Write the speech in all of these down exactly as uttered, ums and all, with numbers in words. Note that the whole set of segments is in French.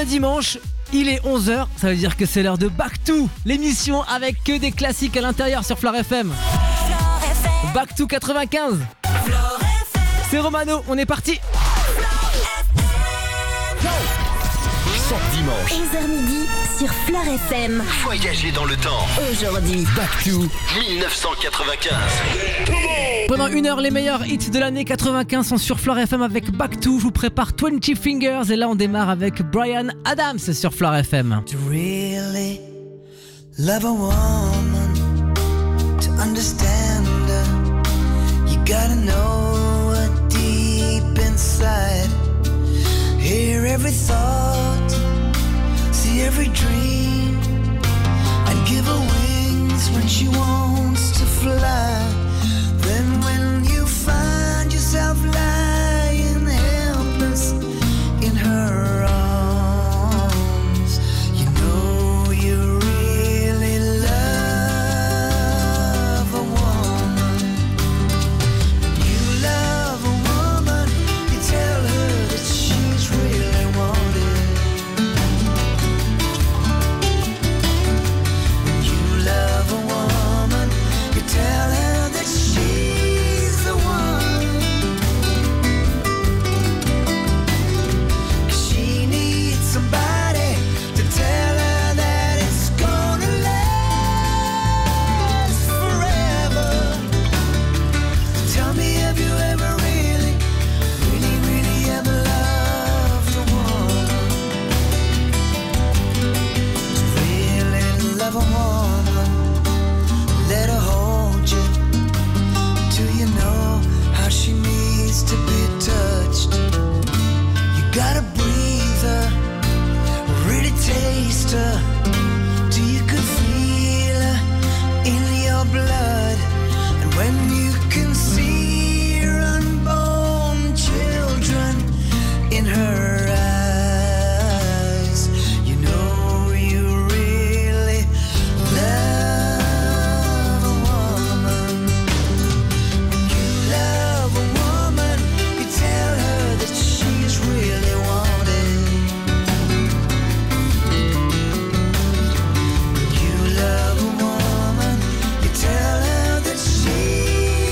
dimanche, il est onze heures, ça veut dire que c'est l'heure de Back to, l'émission avec que des classiques à l'intérieur sur Flore F M. Back to quatre-vingt-quinze. C'est Romano, on est parti. Chaque dimanche, onze heures midi sur Flore F M. voyagez dans le temps. Aujourd'hui, Back to dix-neuf cent quatre-vingt-quinze. Pendant une heure, les meilleurs hits de l'année quatre-vingt-quinze sont sur Flore F M avec Back to. Je vous prépare vingt Fingers et là on démarre avec Bryan Adams sur Flore F M. To really love a woman, to understand her, you gotta know her deep inside. Hear every thought, see every dream, and give her wings when she wants to fly. Then when you find yourself lying helpless in her arms, you know you really love a woman. When you love a woman, you tell her that she's really wanted. When you love a woman, you tell her that she's the one. 'Cause she needs somebody to tell her that it's gonna last forever. Tell me, have you ever really, really, really ever loved a woman? To really love a woman, let her hold you. Do you know how she needs to be touched? You gotta breathe her, really taste her, till you could feel her in your blood. And when you can see your unborn children in her eyes, you know you really love a woman. When you love a woman, you tell her that she's really wanted. When you love a woman, you tell her that she's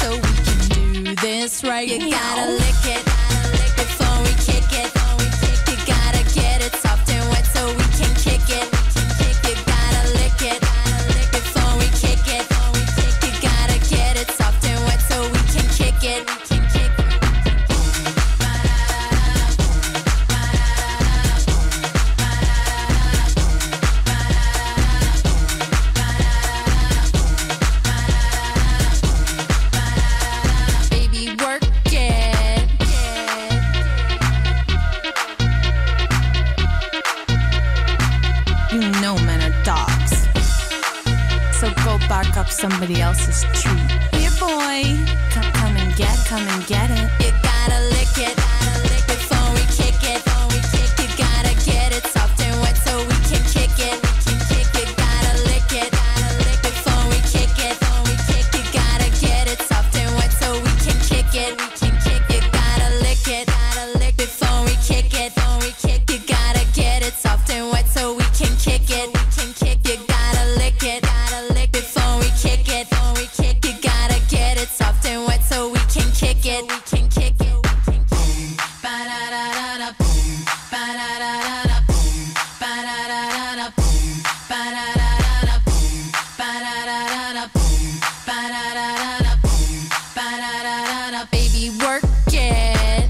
so we can do this right. You gotta lick it before we kick it. You gotta get it soft and wet so we can kick it. You gotta lick it before we kick it. You gotta get it soft and wet so we can kick it. Up somebody else's treat. Here, boy, come, come and get, come and get it. You gotta lick it, lick before we kick it. You gotta get it soft and wet so we can kick it. You gotta lick it, lick before we kick it. You gotta get it soft and wet so we can kick it. You gotta lick it, lick before we kick it. You gotta get it soft and wet so we can kick it. You gotta lick it, lick before we kick it. You gotta get it soft and wet so we can kick it. We can kick it. Boom, ba da da da da, boom, ba da da da da, boom, ba da da da da, boom, ba da da da da, boom, ba da da da da, boom, ba da da da da, boom, ba da da da da. Baby, work it.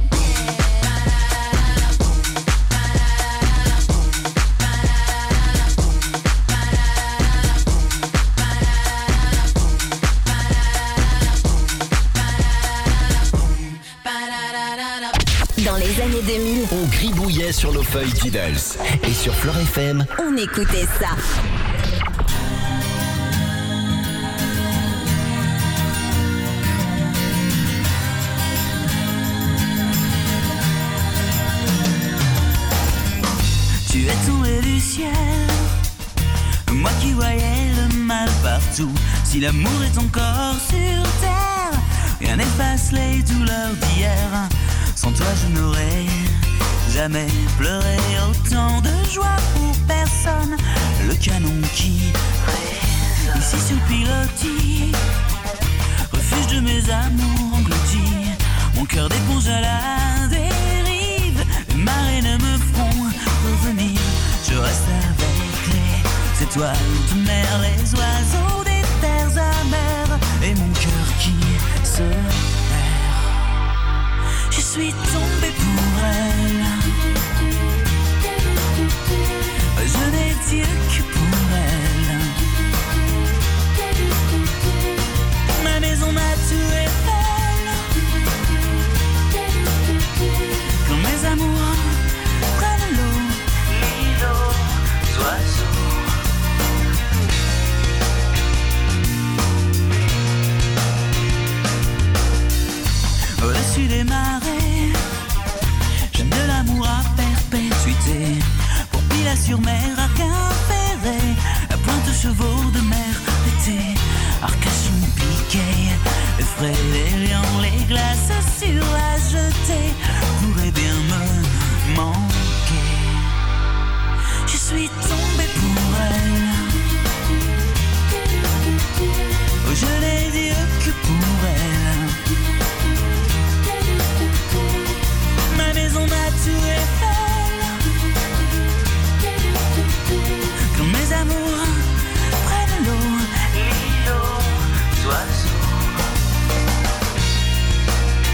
Dans les années deux mille, On gribouillait sur nos feuilles Tidals. Et sur Flore F M, on écoutait ça. Tu es tombé du ciel, moi qui voyais le mal partout. Si l'amour est encore sur terre, rien n'efface les douleurs d'hier. Sans toi je n'aurais jamais pleuré, autant de joie pour personne. Le canon qui résonne ici sur le pilotis, refuge de mes amours engloutis. Mon cœur d'éponge à la dérive, les marées ne me feront revenir. Je reste avec les étoiles de mer, les oiseaux des terres amères, et mon cœur qui se perd. Je suis tombée pour elle, je n'ai Dieu que pour elle. Ma maison m'a tué belle, quand mes amours prennent l'eau, l'îlot, oiseaux. Au-dessus des marées, jeune de l'amour à perpétuité. Pour Pilat-sur-Mer, Arc-en-Ferré, à Pointe-Chevaux de mer d'été. Arcachon, Piquet, les frais, les lions, les glaces sur la jetée pourraient bien me manquer. Je suis tombée pour elle, oh, je n'ai Dieu que pour elle. Ma maison m'a tué belle, quand mes amours prennent l'eau, l'îlot, oiseaux.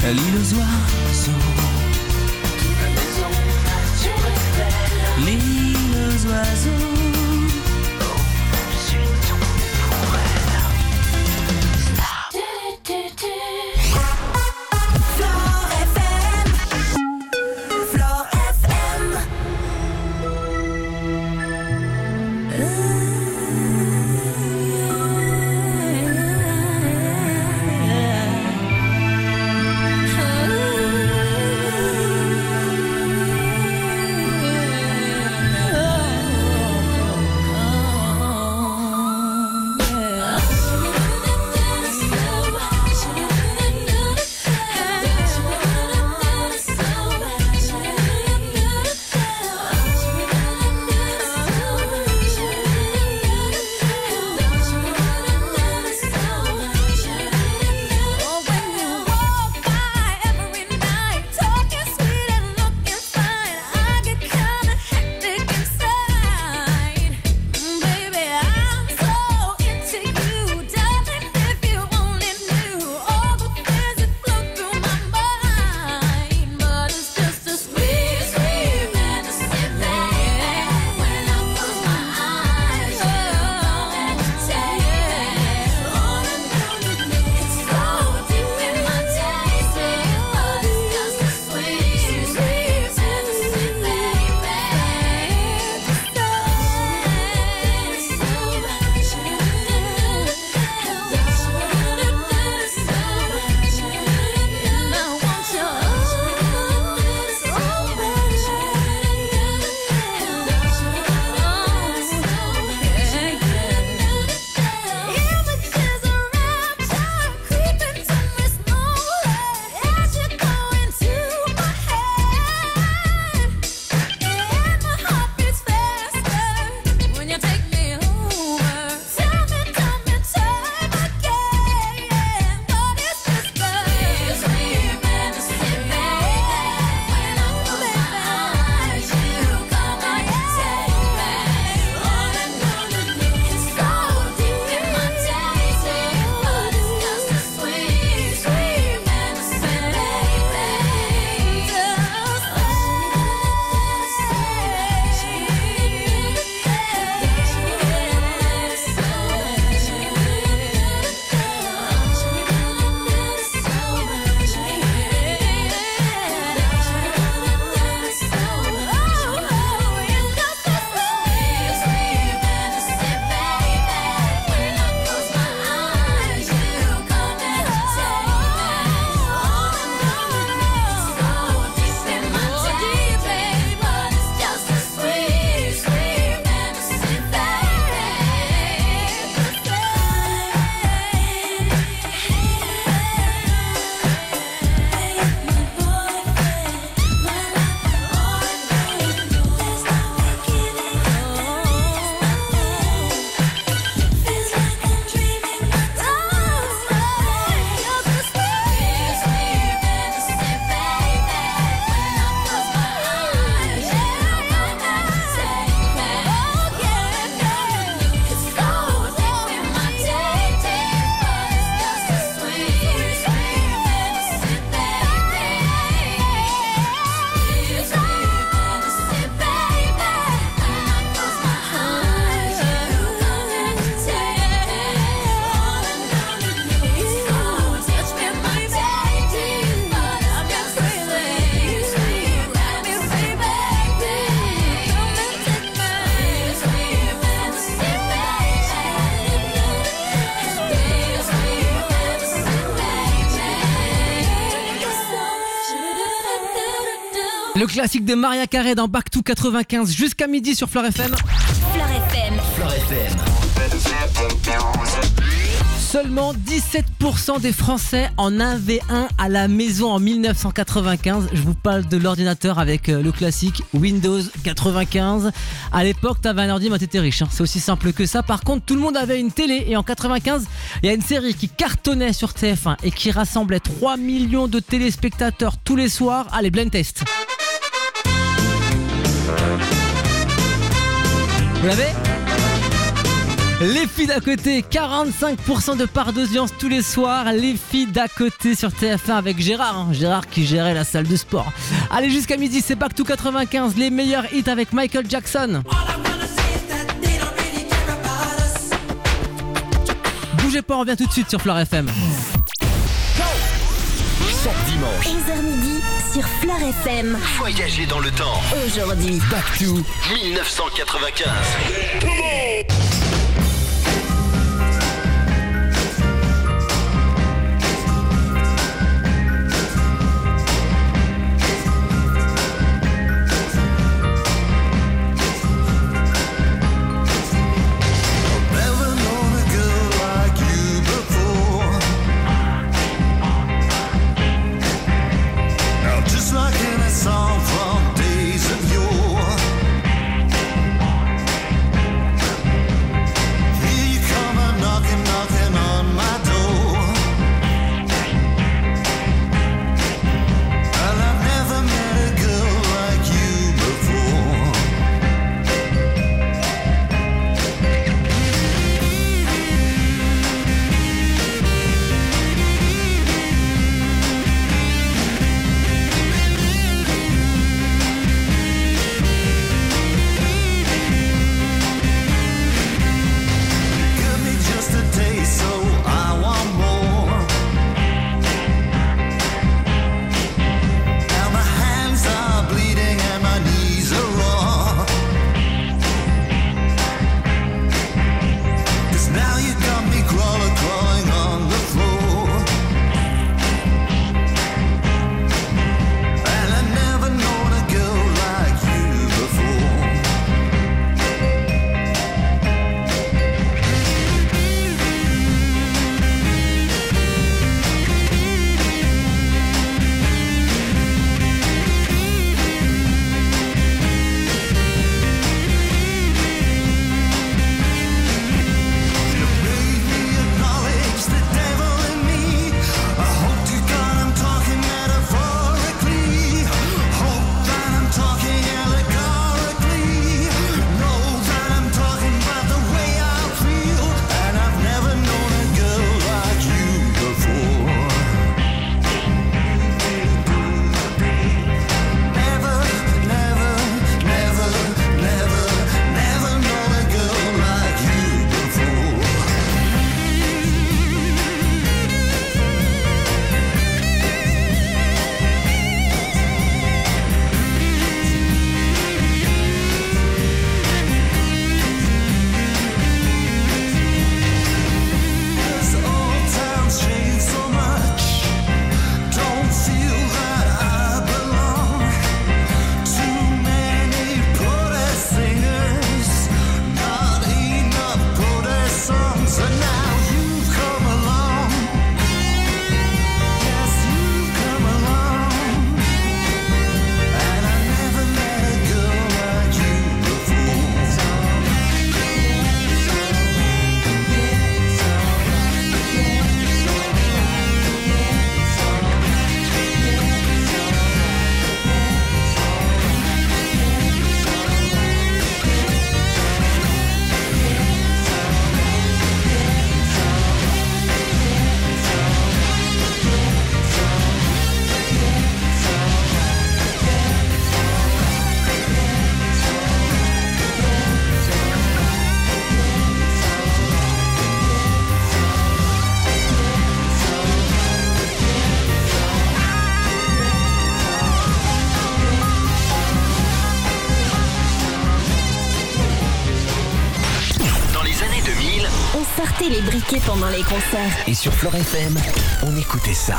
l'île aux oiseaux. L'île aux oiseaux. Le classique de Maria Carey dans Back to quatre-vingt-quinze jusqu'à midi sur Fleur F M. Fleur F M. Fleur F M. Seulement dix-sept pour cent des Français en avaient un à la maison en dix-neuf cent quatre-vingt-quinze. Je vous parle de l'ordinateur avec le classique Windows quatre-vingt-quinze. À l'époque, t'avais un ordi, mais t'étais riche. Hein. C'est aussi simple que ça. Par contre, tout le monde avait une télé. Et en quatre-vingt-quinze, il y a une série qui cartonnait sur T F un et qui rassemblait trois millions de téléspectateurs tous les soirs. Allez, Blind Test. Vous l'avez ? Les filles d'à côté, quarante-cinq pour cent de part d'audience tous les soirs. Les filles d'à côté sur T F un avec Gérard, hein. Gérard qui gérait la salle de sport. Allez, jusqu'à midi, c'est Back to quatre-vingt-quinze, les meilleurs hits avec Michael Jackson. Bougez pas, on revient tout de suite sur Fleur F M. Chaque dimanche, onze heures midi sur Fleur F M. voyagez dans le temps. Aujourd'hui, Back to dix-neuf cent quatre-vingt-quinze. sortait les briquets pendant les concerts. Et sur Fleur F M, on écoutait ça.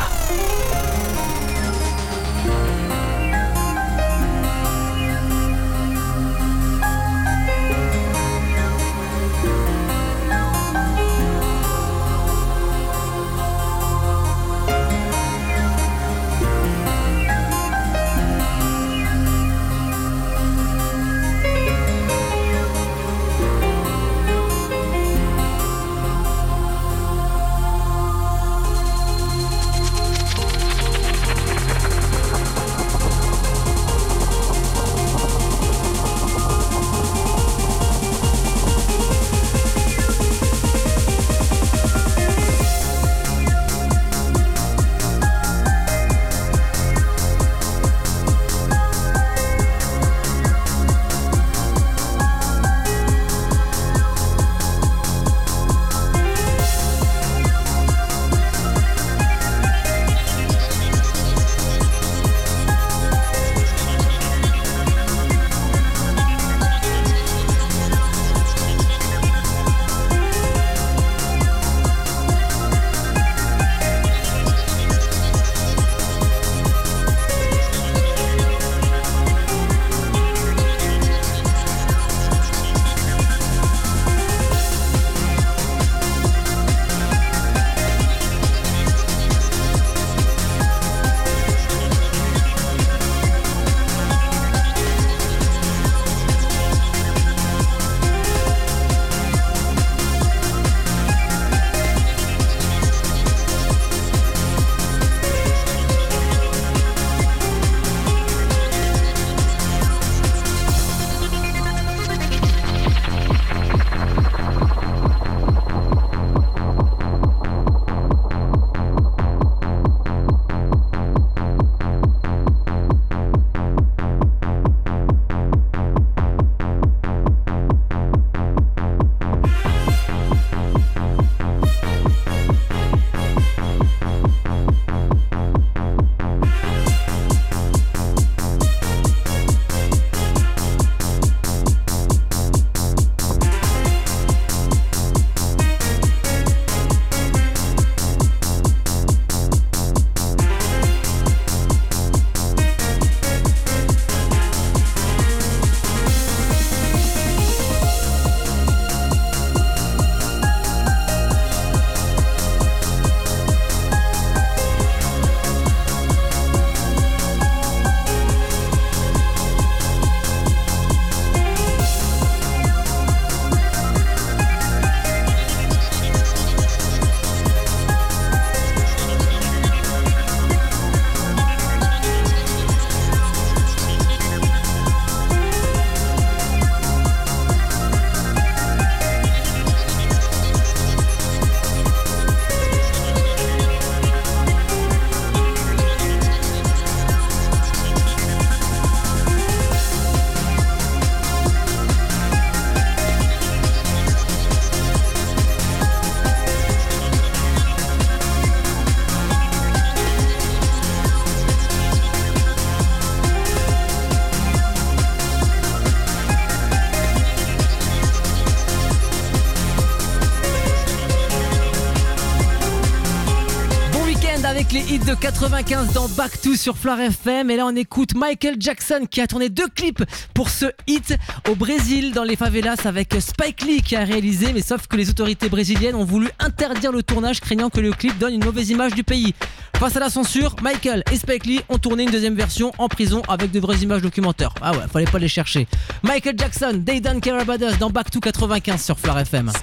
de quatre-vingt-quinze dans Back to sur Floor F M. Et là on écoute Michael Jackson qui a tourné deux clips pour ce hit au Brésil dans les favelas avec Spike Lee qui a réalisé, mais sauf que les autorités brésiliennes ont voulu interdire le tournage craignant que le clip donne une mauvaise image du pays. Face à la censure, Michael et Spike Lee ont tourné une deuxième version en prison avec de vraies images documentaires. Ah ouais, fallait pas les chercher. Michael Jackson, They Don't Care About Us dans Back to quatre-vingt-quinze sur Floor F M.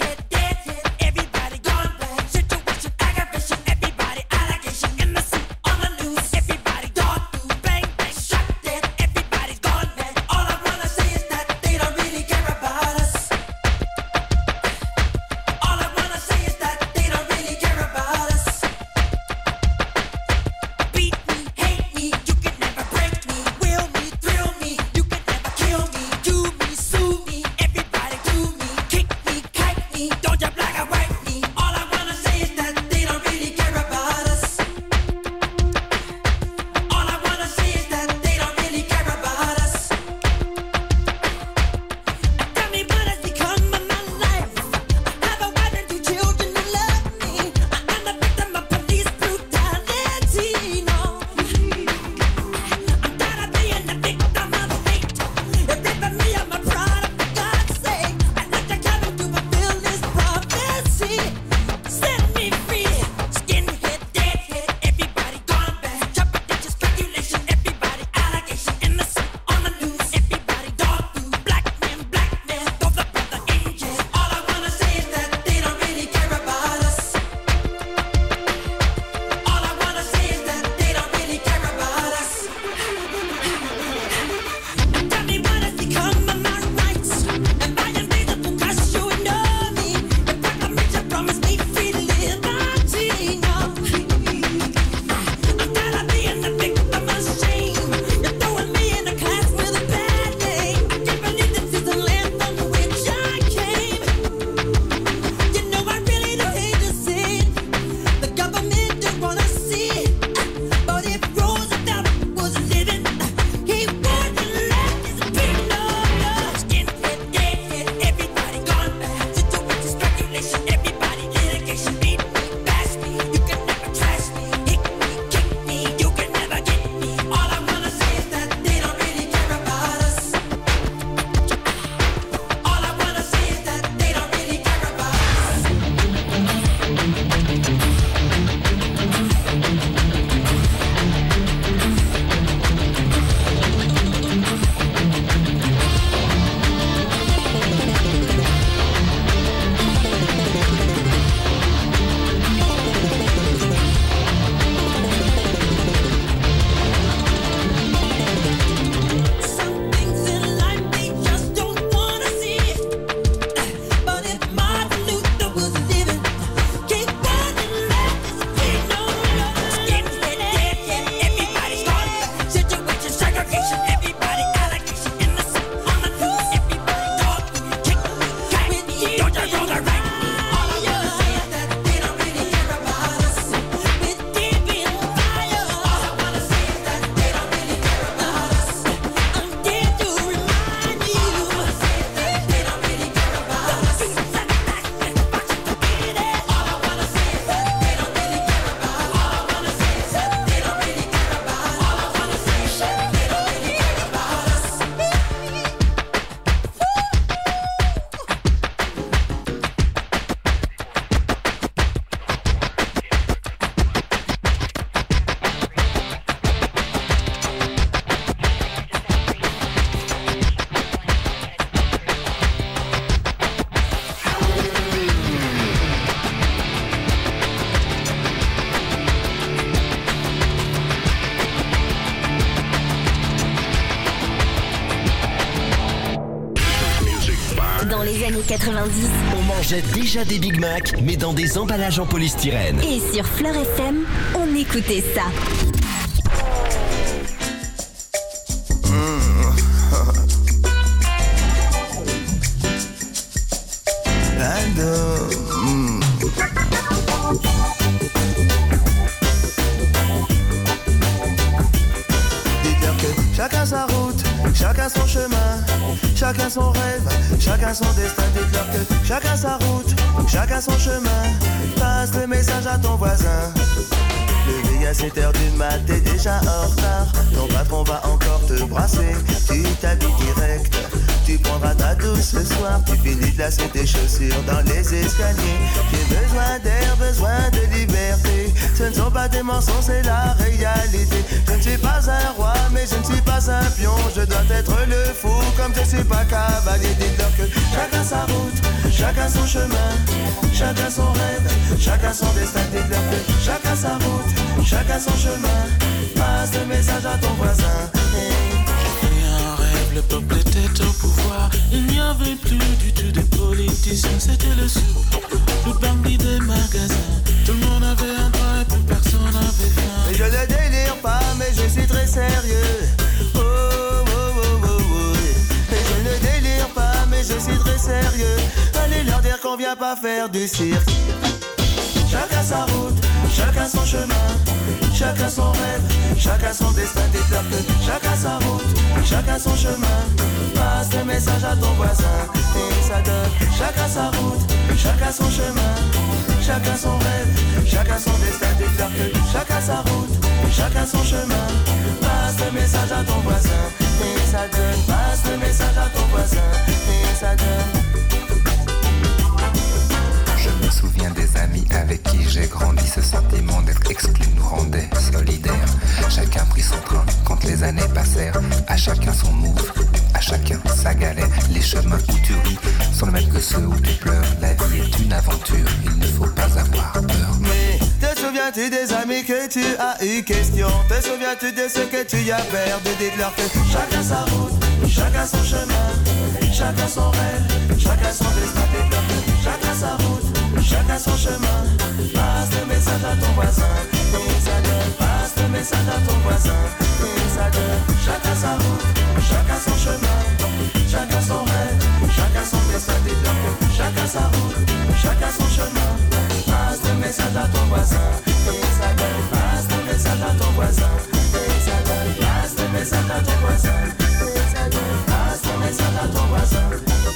quatre-vingt-dix. On mangeait déjà des Big Mac, mais dans des emballages en polystyrène. Et sur Floor F M, on écoutait ça. Chacun sa route, chacun son chemin, chacun son rêve, chacun son destin. Dites-leur que chacun sa route, chacun son chemin. Passe le message à ton voisin. Levé à sept heures du mat, t'es déjà en retard. Ton patron va encore te brasser. Tu t'habilles direct, tu prendras ta douce ce soir. Tu finis de lasser tes chaussures dans les escaliers. J'ai besoin d'air, besoin de liberté. Ce ne sont pas des mensonges, c'est la réalité. Je ne suis pas un roi, mais je ne suis pas un pion. Je dois être le fou, comme je suis pas cavalier. Dites-leur que chacun sa route, chacun son chemin, chacun son rêve, chacun son destin. Dites-leur que chacun sa route, chacun son chemin. Passe le message à ton voisin. Hey. Et un rêve, le peuple était au pouvoir. Il n'y avait plus du tout de politiciens, c'était le sou, le bandit des magasins. Tout le monde avait un train et plus personne n'avait faim. Je ne délire pas, mais je suis très sérieux. Oh, oh, oh, oh, oh. Et je ne délire pas, mais je suis très sérieux. Allez leur dire qu'on vient pas faire du cirque. Chacun sa route, chacun son chemin, chacun son rêve, chacun son destin. Dites-leur que chacun sa route, chacun son chemin. Passe le message à ton voisin et ça donne. Chacun sa route, chacun son chemin, chacun son rêve, chacun son destin. Dites-leur que chacun sa route, chacun son chemin. Passe le message à ton voisin et ça donne. Passe le message à ton voisin et ça donne. Je me souviens des amis avec qui j'ai grandi. Ce sentiment d'être exclu nous rendait solidaires. Chacun prit son train quand les années passèrent. À chacun son move, à chacun sa galère. Les chemins où tu ris sont les mêmes que ceux où tu pleures. La vie est une aventure, il ne faut pas avoir peur. Mais te souviens-tu des amis que tu as eu question? Te souviens-tu de ce que tu as perdu? Dites-leur que chacun sa route, chacun son chemin, chacun son rêve, chacun son destin. Dites-leur que chacun sa route, chacun son chemin. Passe le message à ton voisin et ça donne. Passe le message à ton voisin et ça donne. Chacun sa route, chacun son chemin, chacun son rêve, chacun son destin. Dites-leur que chacun sa route, chacun son chemin. Passe le message à ton voisin et ça donne. Passe le message à ton voisin et ça donne. Passe le message à ton voisin et ça donne. Passe le message à ton voisin.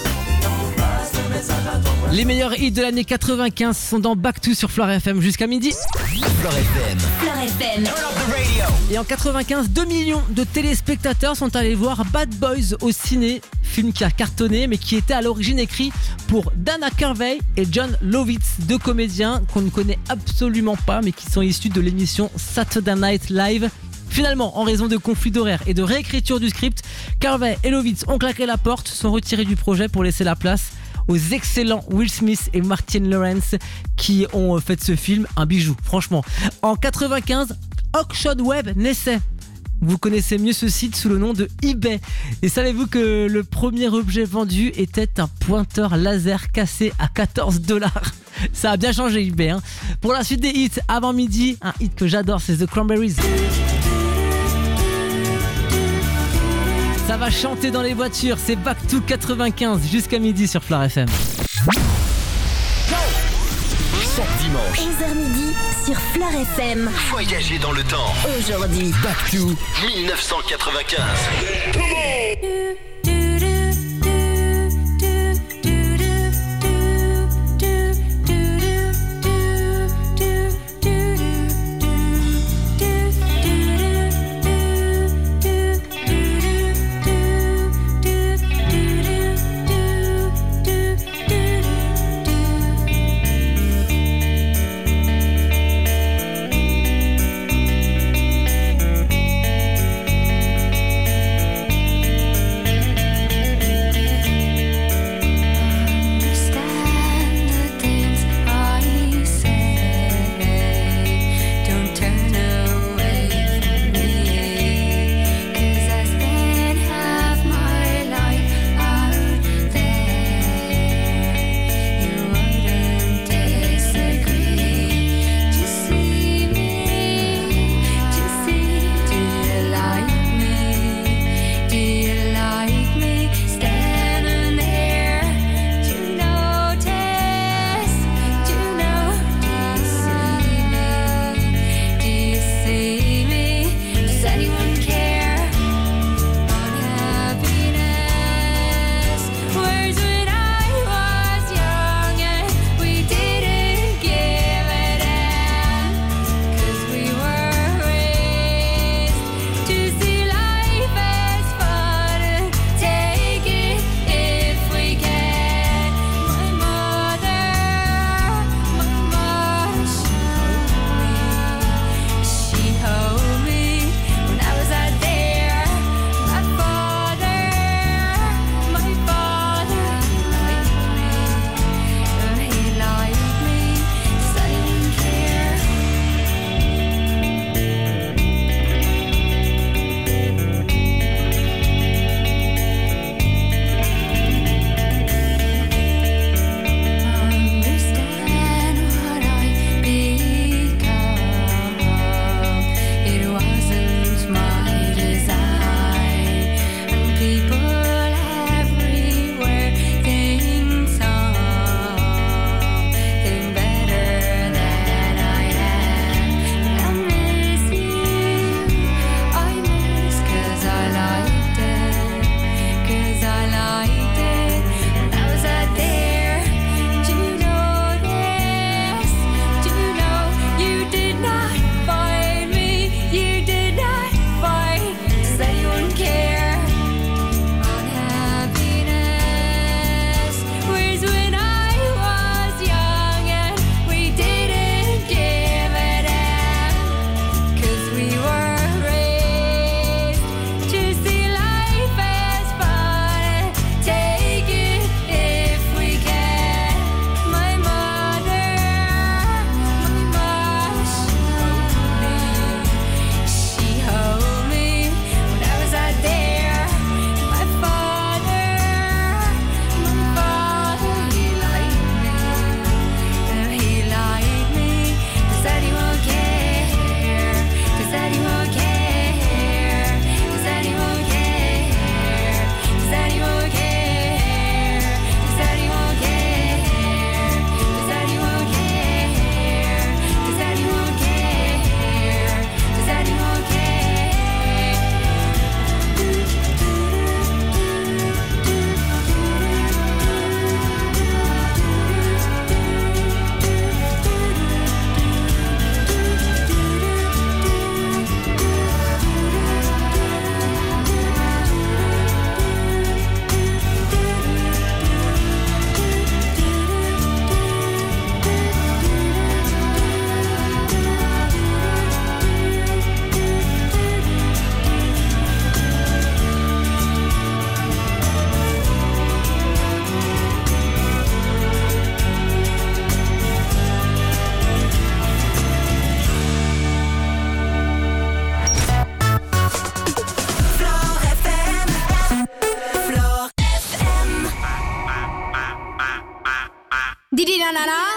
Les meilleurs hits de l'année quatre-vingt-quinze sont dans Back to sur Flore F M jusqu'à midi. Flore F M. Flore F M. Et en quatre-vingt-quinze, deux millions de téléspectateurs sont allés voir Bad Boys au ciné, film qui a cartonné mais qui était à l'origine écrit pour Dana Carvey et John Lovitz, deux comédiens qu'on ne connaît absolument pas mais qui sont issus de l'émission Saturday Night Live. Finalement, en raison de conflits d'horaire et de réécriture du script, Carvey et Lovitz ont claqué la porte, sont retirés du projet pour laisser la place aux excellents Will Smith et Martin Lawrence qui ont fait de ce film un bijou, franchement. En quatre-vingt-quinze, Auction Web naissait. Vous connaissez mieux ce site sous le nom de eBay. Et savez-vous que le premier objet vendu était un pointeur laser cassé à quatorze dollars? Ça a bien changé eBay, hein. Pour la suite des hits, avant midi, un hit que j'adore, c'est The Cranberries. Ça va chanter dans les voitures, c'est Back to quatre-vingt-quinze jusqu'à midi sur Flore F M. Chaque dimanche, onze heures midi sur Flore F M. voyagez dans le temps. Aujourd'hui, Back to dix-neuf cent quatre-vingt-quinze. na na na.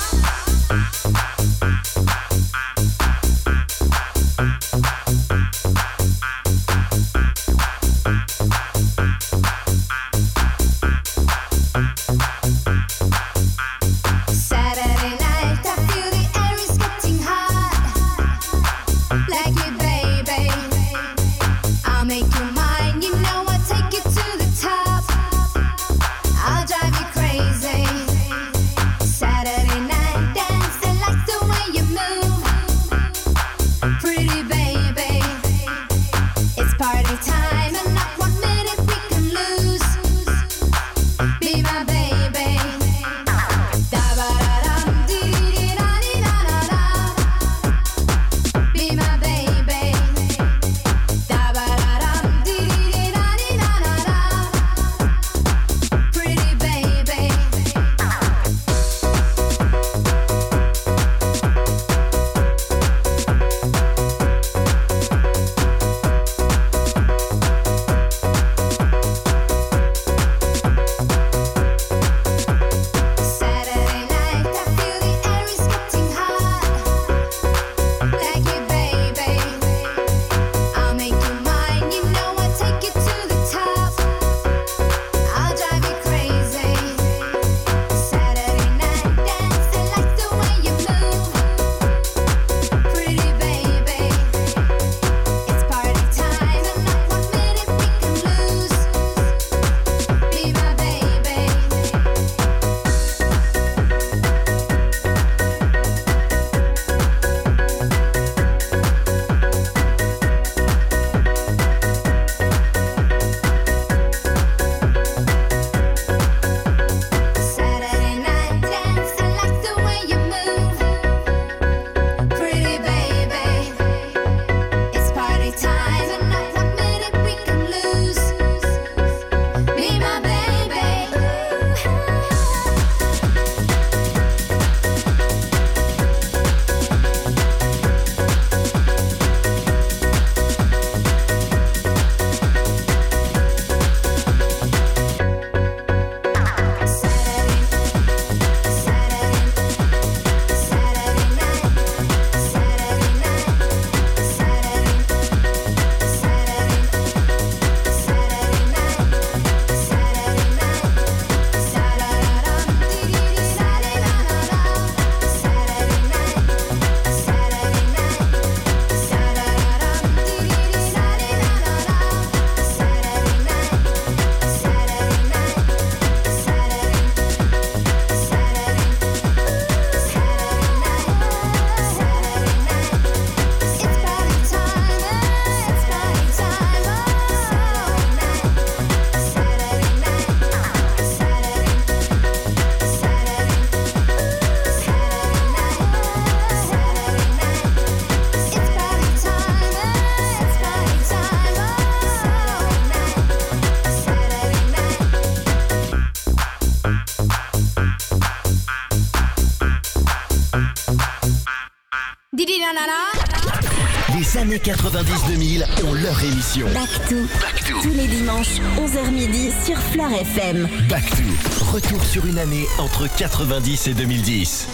Les années quatre-vingt-dix deux mille ont leur émission. Back to. Back to. Tous les dimanches, onze heures midi sur Fleur F M. Back to. Retour sur une année entre quatre-vingt-dix et deux mille dix.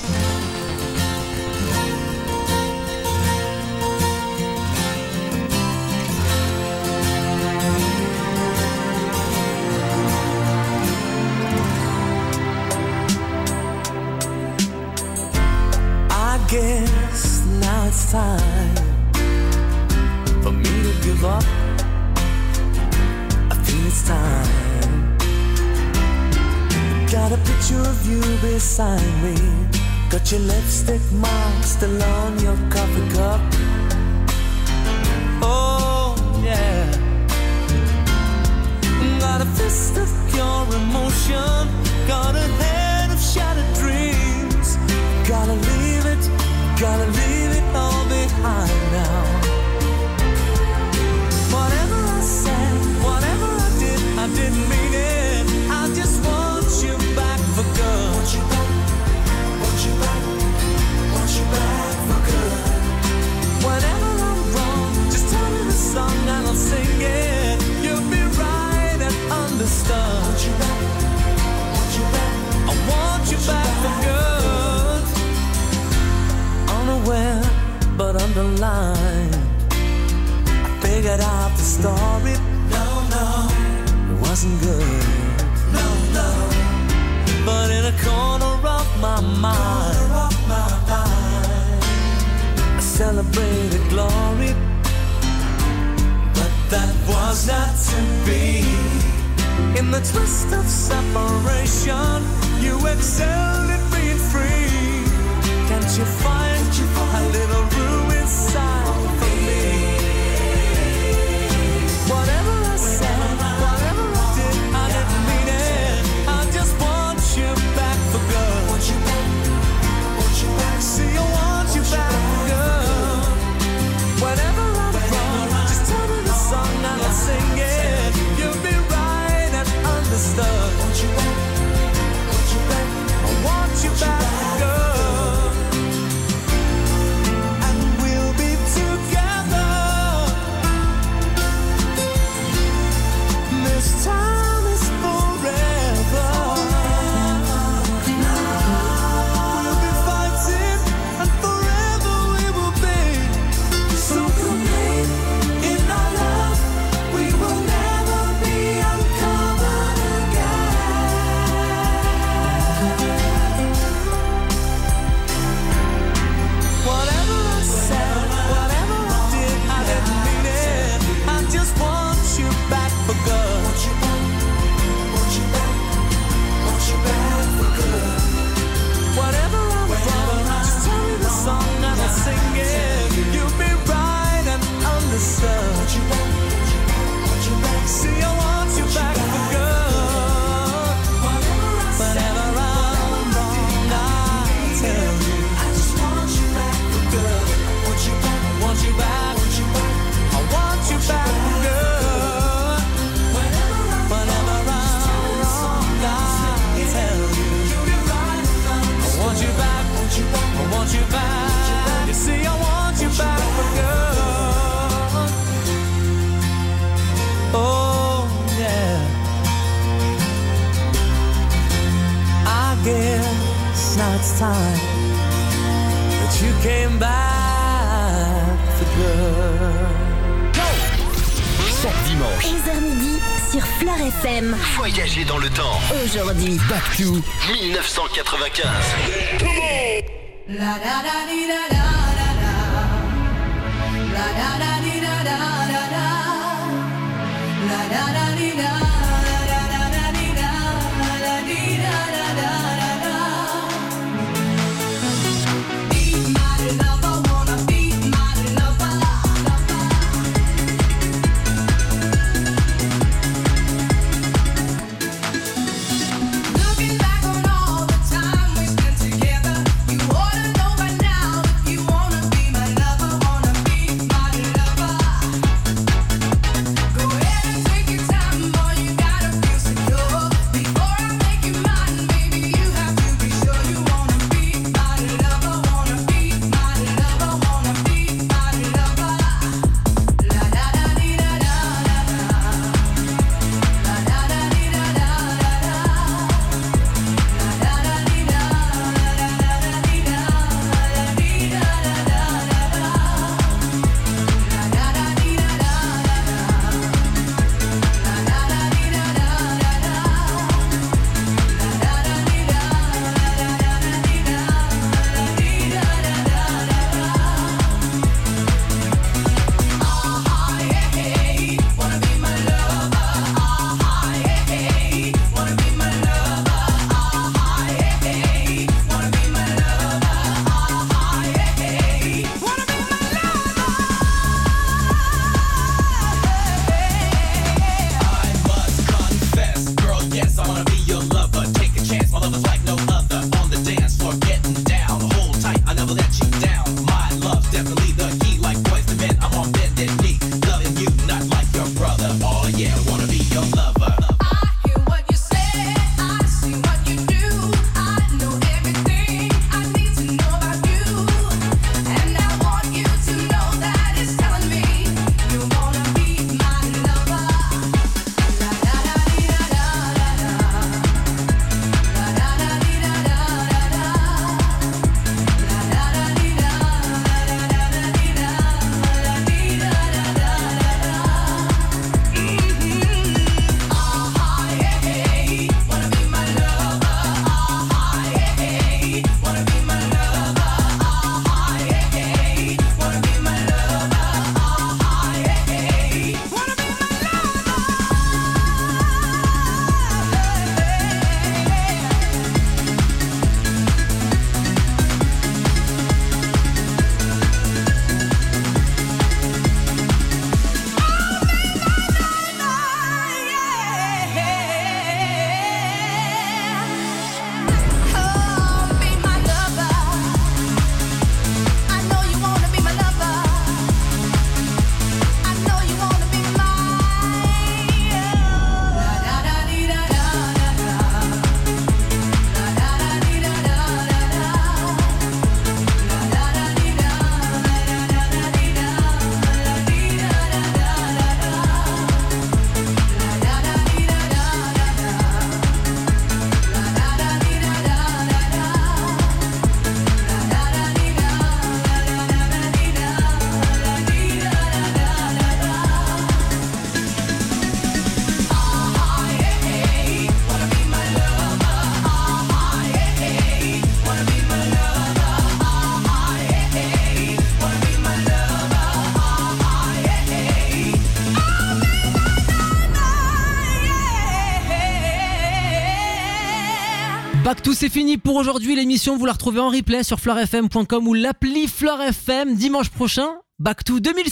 I guess now it's time for me to give up. I feel it's time. Got a picture of you beside me. Got your lipstick mark still on your coffee cup. Oh yeah. Got a fist of pure emotion. Got a head of shattered dreams. Gotta leave it, gotta leave it all behind now. Whatever I said, whatever I did, I didn't mean it. I just want you back for good. Want you back, want you back, want you back for good. Whatever the story. No, no, it wasn't good. No, no. But in a corner of my mind, corner of my mind, I celebrated glory. But that was not to be. In the twist of separation, you excelled at being free. Can't you find, Can't you find a little room inside for me? Whatever I said, whatever I did, I didn't mean it. I just want you back for good. Want you back, want you back. See, I want you back for good. Whatever I'm wrong, just tell me the song and I'll sing it. You'll be right and understood. Want you back, want you back. I want you back for good. And we'll be together. This time is forever. We'll be fighting and forever we will be. So complete in our love, we will never be uncovered again. Whatever I said, whatever I did, I didn't mean it. I just want you back for good. Want you back, want you back, want you back for good. Whatever I'm wrong, just tell me the song and I'll sing it. You'll be right and understood. Want you back, want you back. See, I want you back for good. Whatever I'm wrong, I'll tell you. I just want you back for good. Want you back, want you back, want you back. I want you back for good. Whenever I'm wrong, I'll tell you. I want you back, I want you back. You see, I want you back for good. Oh, yeah. I guess now it's time that you came back for good. Chaque dimanche, onze heures midi sur Fleur F M. voyagez dans le temps. Aujourd'hui, Back to dix-neuf cent quatre-vingt-quinze. La da da dee da da da da. La da da dee da da da da. La da da dee da da da da dee da da dee da da da da. Be my lover, wanna be my lover. Looking back on all the time we spent together, you ought to know by now if you wanna be my lover, wanna be my lover. Back to c'est fini pour aujourd'hui. L'émission, vous la retrouvez en replay sur fleur f m point com ou l'appli Fleur F M. Dimanche prochain, Back to deux mille